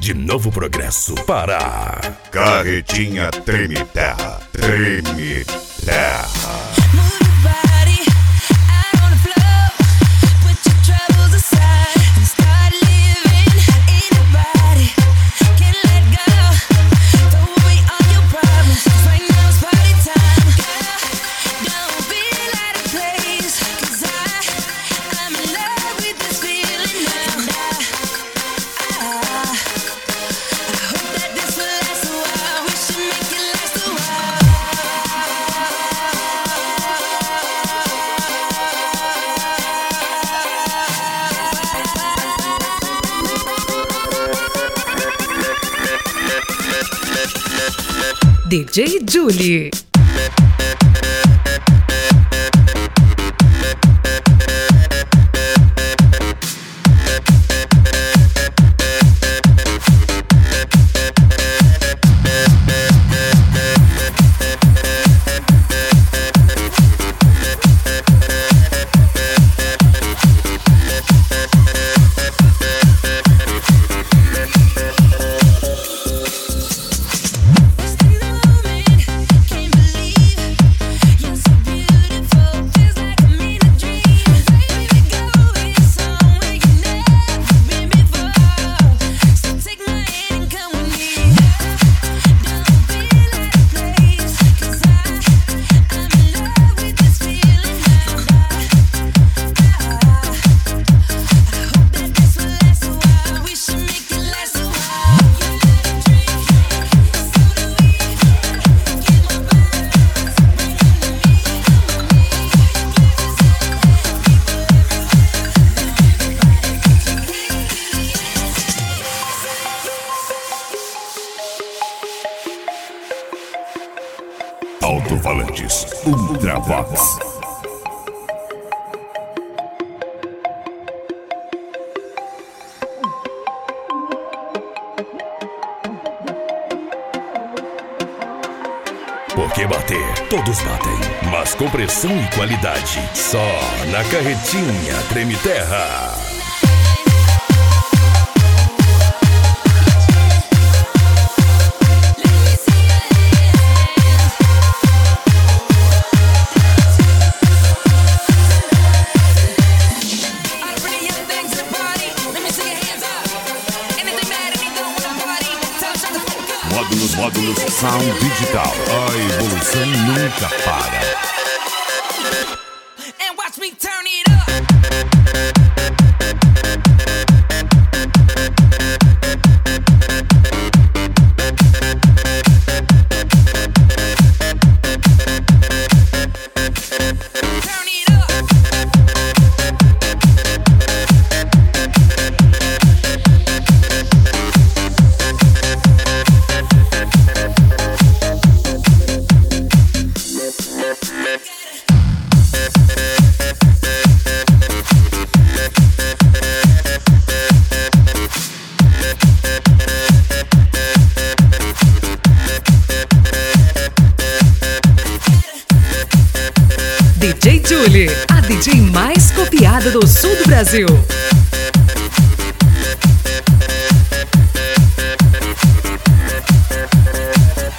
de Novo Progresso para Carretinha Treme Terra, Treme Terra. DJ Julie. Alto-falantes Ultravox. Porque bater, todos batem, mas com pressão e qualidade, só na Carretinha Treme Terra. Módulos Sound Digital. A evolução nunca para. DJ Julie, a DJ mais copiada do sul do Brasil.